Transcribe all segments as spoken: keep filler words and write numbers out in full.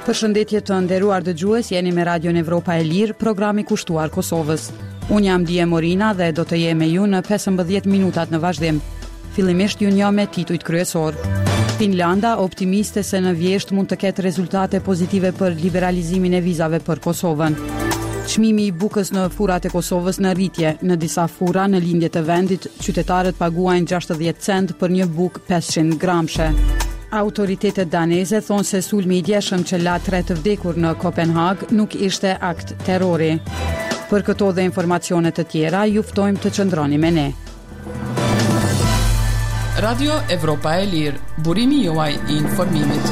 Përshëndetje të nderuar dëgjues, jeni me Radion Evropa e Lirë, programi kushtuar Kosovës. Unë jam Dije Morina dhe do të jem me ju në pesëmbëdhjetë minutat në vazhdim. Fillimisht ju njoh me titujt kryesor. Finlanda optimiste se në vjesht mund të ketë rezultate pozitive për liberalizimin e vizave për Kosovën. Çmimi i bukës në furat e Kosovës në rritje. Në disa fura në lindje të vendit, qytetarët paguajnë gjashtëdhjetë cent për një bukë pesëqind gramshe. Autoritetet daneze thonë se sulmi i djeshëm që la tre të vdekur në Kopenhag nuk ishte akt terrori. Për këto dhe informacione të tjera, ju ftojmë të qëndroni me ne. Radio Evropa e Lirë, burimi juaj i informimit.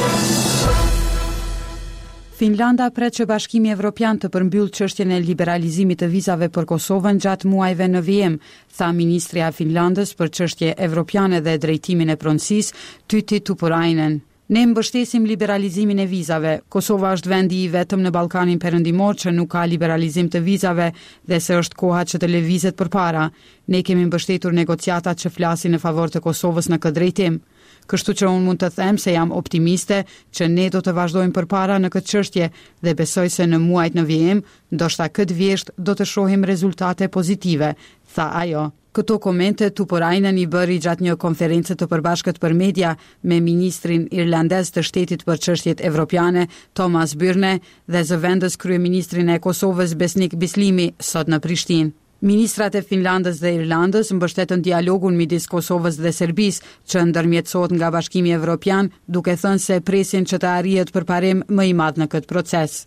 Finlanda pret që Bashkimi Evropian të përmbyll çështjen e liberalizimit të vizave për Kosovën gjatë muajve në vijim, tha ministrja e Finlandës për çështje evropiane dhe drejtimin e pronësisë, Tytti Tuppurainen. Ne mbështesim liberalizimin e vizave. Kosova është vendi i vetëm në Ballkanin Perëndimor që nuk ka liberalizim të vizave dhe se është koha që të lëvizet përpara. Ne kemi mbështetur negociatat që flasin në favor të Kosovës në këtë drejtim. Kështu që unë mund të them se jam optimiste që ne do të vazhdojmë përpara në këtë çështje dhe besoj se në muajt në vijim, ndoshta këtë vjesht do të shohim rezultate pozitive, tha ajo. Këto komente Tuppurainen i bëri gjatë një konferencë të përbashkët për media me ministrin irlandez të shtetit për çështjet evropiane, Thomas Byrne, dhe zëvendës kryeministrin e Kosovës Besnik Bislimi sot në Prishtinë. Ministrat e Finlandës dhe Irlandës mbështetën dialogun midis Kosovës dhe Serbisë që ndërmjetësohet nga Bashkimi Evropian, duke thënë se presin që të arrihet përparim më i madh në këtë proces.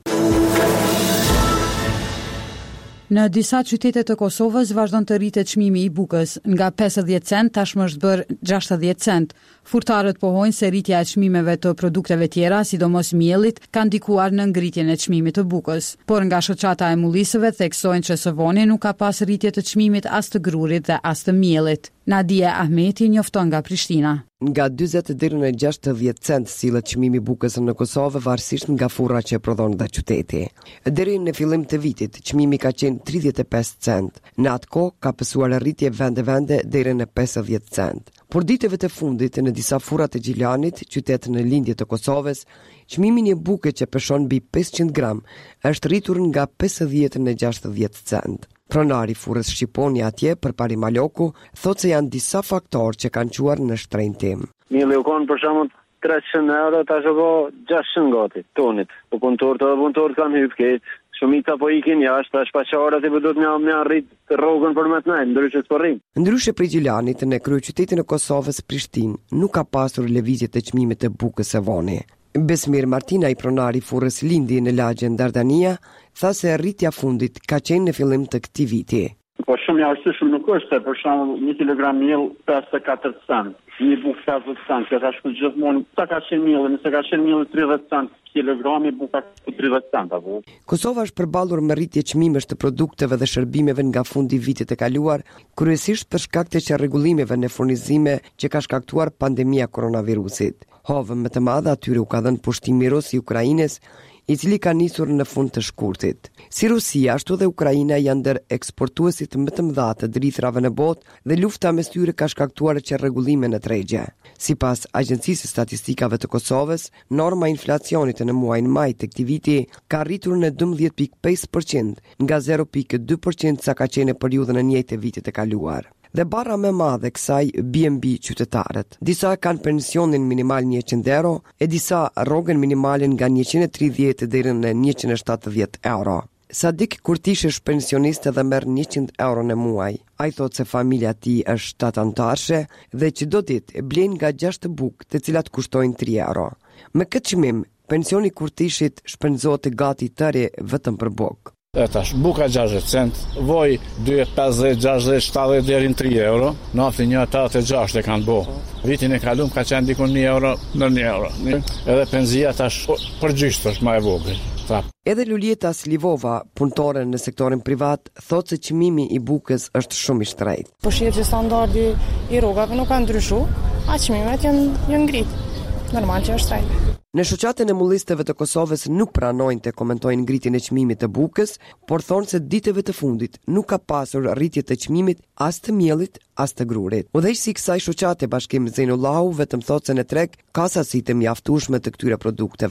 Në disa qytete të Kosovës vazhdon të rritet çmimi i bukës, nga pesëdhjetë cent tashmë është bërë gjashtëdhjetë cent. Furtarët pohojnë se rritja e çmimeve të produkteve tjera, sidomos miellit, ka ndikuar në ngritjen e çmimit të bukës. Por nga shoqata e mullisëve theksojnë që së voni nuk ka pas rritje të çmimit as të grurit dhe as të miellit. Nadia Ahmeti njofton nga Prishtina. Nga dyzet deri në gjashtëdhjetë cent sillet çmimi i bukës në Kosovë varësisht nga furra që prodhon nga qyteti. Deri në fillim të vitit, çmimi ka qenë tridhjetë e pesë cent. Në atë kohë ka pësuar rritje vende vende deri në pesëdhjetë cent. Por ditëve të fundit në disa furra të Gjilanit, qytet në lindje të Kosovës, çmimi i një buke që peshon mbi pesëqind gram është rritur nga pesëdhjetë në gjashtëdhjetë cent. Pronari furrës Shqiponi atje, Përpari Maloku, thotë se janë disa faktorë që kanë quar në shtrenjtim. Mielli u konë për shembull treqind euro, tash apo gjashtëqind gati tonit. Po punëtorët edhe punëtorët kanë hyrë këtë. Shumica po ikin jashtë, tash paqarët i duhet më më arrit rrogën për më të nejtë, ndryshe s'po rrim. Ndryshe prej Gjilanit, në kryeqytetin e Kosovës, Prishtinë, nuk ka pasur lëvizje të çmimit të bukës së voni. Besmir Martina, i pronari furrës Lindi në lagjen Dardania, tha se rritja fundit ka qenë në fillim të këtij viti. Po shumë i arsyeshëm nuk është se për shembull një kilogram miell pesëdhjetë e katër cent, një bukë pesëdhjetë cent, që tash gjithmonë sa ka qenë mielli, nëse ka qenë mielli tridhjetë cent kilogrami, buka tridhjetë cent apo. Kosova është përballur me rritje çmimesh të produkteve dhe shërbimeve nga fundi i vitit të kaluar, kryesisht për shkak të çarrregullimeve në furnizime që ka shkaktuar pandemia koronavirusit. Hovën më të madhe atyre u ka dhënë pushtimi Rusi i Ukrainës, i cili ka nisur në fund të shkurtit. Si Rusia, ashtu dhe Ukraina janë ndër eksportuesit më të mëdha të drithrave në botë dhe lufta mes tyre ka shkaktuar çarrregullime në tregje. Sipas Agjencisë Statistikave të Kosovës, norma e inflacionit në muajin maj të këtij viti ka rritur në dymbëdhjetë pikë pesë përqind nga zero pikë dy përqind sa ka qenë në periudhën e njëjtë të vitit të kaluar. Dhe barra më madhe kësaj B and B qytetarët. Disa kanë pensionin minimal njëqind euro e disa rrogën minimale nga njëqind e tridhjetë deri në njëqind e shtatëdhjetë euro. Sadik Kurtish është pensionist dhe merr njëqind euro në muaj. Ai thotë se familja e tij është shtatantarshe dhe çdo ditë blen nga gjashtë bukë, të cilat kushtojnë tri euro. Me këtë çmim, pensioni Kurtishit shpenzohet gati tërë vetëm për bukë. E tash, buka gjashtëdhjetë cent, voj dy e pesëdhjetë, gjashtëdhjetë, shtatëdhjetë deri në tri euro, nafti një e tetëdhjetë e gjashtë e kanë bo. Vitin e kalum ka qenë dikun një euro në një euro. Edhe penzia tash përgjysht është ma e vogël. Edhe Luljeta Slivova, punëtore në sektorin privat, thotë se çmimi i bukës është shumë i shtrenjtë. Po shihet që standardi i rrogave nuk ka ndryshuar, a çmimet janë janë ngrit. Normal që është shtrenjtë. Në shoqatën e mullistëve të Kosovës nuk pranojnë të komentojnë ngritjen e çmimit të bukës, por thonë se ditëve të fundit nuk ka pasur rritje të çmimit as të miellit as të grurit. Udhëheqësi i kësaj shoqate Bashkim Zejnullahu vetëm thotë se në treg ka sasi të mjaftueshme të këtyre produkteve.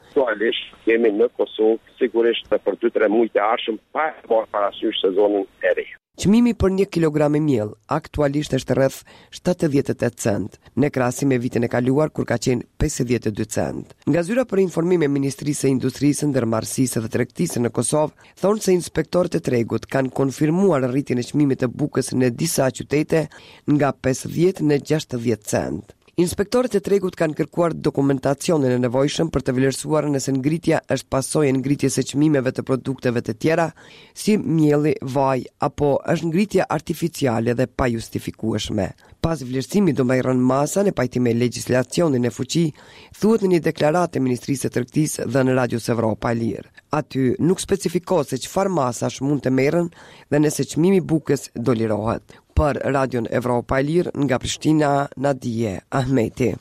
Aktualisht jemi në Kosovë sigurisht për dy tre muaj të ardhshëm pa marrë parasysh sezonin e ri. Çmimi për një kilogram e miell aktualisht është rreth shtatëdhjetë e tetë cent, në krahasim me vitin e kaluar kur ka qenë pesëdhjetë e dy cent. Nga zyra për informim e Ministrisë së Industrisë, Ndërmarrësisë dhe Tregtisë në Kosovë thonë se inspektorët e tregut kanë konfirmuar rritjen e çmimit të bukës në disa qytete nga pesëdhjetë në gjashtëdhjetë cent. Inspektorët e tregut kanë kërkuar dokumentacionin e nevojshëm për të vlerësuar nëse ngritja është pasojë e ngritjes së çmimeve të produkteve të tjera, si mielli, vaj, apo është ngritje artificiale dhe pa justifikueshme. Pas vlerësimit do mbajrën masa në pajtim me legjislacionin e fuqi, thuhet në një deklaratë e Ministrisë së Tregtisë dhe në Radios Evropa e Lirë. Aty nuk specifikohet se çfarë masash mund të merren dhe nëse çmimi i bukës do lirohet. Për Radion Evropa e Lirë nga Prishtina, Nadije Ahmeti.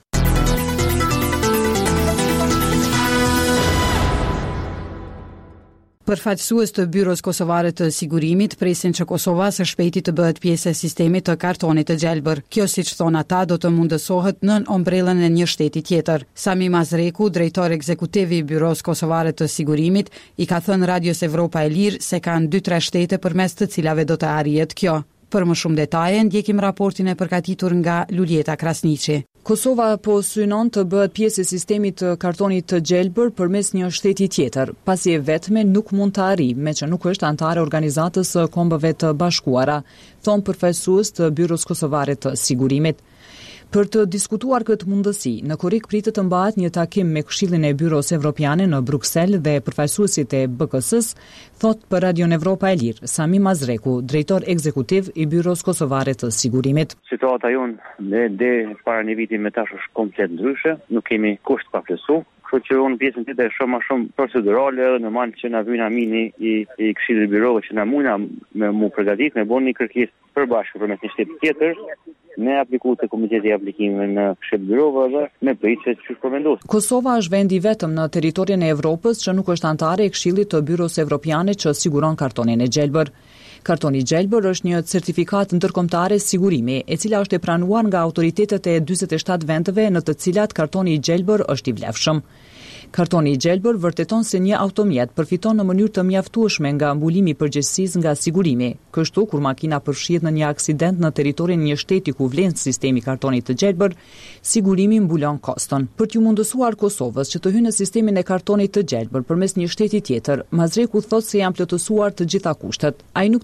Përfaqësues të Byros Kosovare të Sigurimit presin që Kosova së shpejti të bëhet pjesë e sistemit të kartonit të gjelbër. Kjo, siç thonë ata, do të mundësohet nën ombrellën e një shteti tjetër. Sami Mazreku, drejtor ekzekutiv i Byros Kosovare të Sigurimit, i ka thënë Radios Evropa e Lirë se kanë dy tre shtete përmes të cilave do të arrihet kjo. Për më shumë detaje, ndjekim raportin e përgatitur nga Luljeta Krasniqi. Kosova po synon të bëhet pjesë e sistemit të kartonit të gjelbër përmes një shteti tjetër, pasi e vetme nuk mund të arrijë, me që nuk është antare organizatës së Kombëve të Bashkuara, thon përfaqësues të Byros Kosovare të Sigurimit. Për të diskutuar këtë mundësi, në Korrik pritet të mbahet një takim me Këshillin e Byros Evropiane në Bruksel dhe përfaqësuesit e B K S-s, thot për Radion Evropa e Lirë, Sami Mazreku, drejtor ekzekutiv i Byros Kosovare të Sigurimit. Situata jonë dhe dhe para një viti me tash është komplet ndryshe, nuk kemi kusht pa plotësu. Kështu që unë pjesën tjetër e shoh më shumë procedurale edhe në mand që na vjen amini i, i Këshillit Byrove që na mundna me mu përgatit, me bën një kërkesë përbashkë përmes një shteti tjetër, ne apliku të komiteti aplikime në Këshill Byrove dhe me pritje që është përvendos. Kosova është vendi vetëm në territorin e Evropës që nuk është antare e Këshillit të Byros Evropiane që siguron kartonin e gjelbër. Kartoni gjelbër është një certifikat ndërkombëtare sigurimi, e cila është e pranuar nga autoritetet e dyzet e shtatë vendeve në të cilat kartoni i gjelbër është i vlefshëm. Kartoni i gjelbër vërteton se një automjet përfiton në mënyrë të mjaftueshme nga mbulimi i përgjegjësisë nga sigurimi. Kështu, kur makina përfshihet në një aksident në territorin e një shteti ku vlen sistemi kartonit të gjelbër, sigurimi mbulon koston. Për t'ju mundësuar Kosovës që të hyjë në sistemin e kartonit të gjelbër përmes një shteti tjetër, Mazreku thotë se janë plotësuar të gjitha kushtet. Ai nuk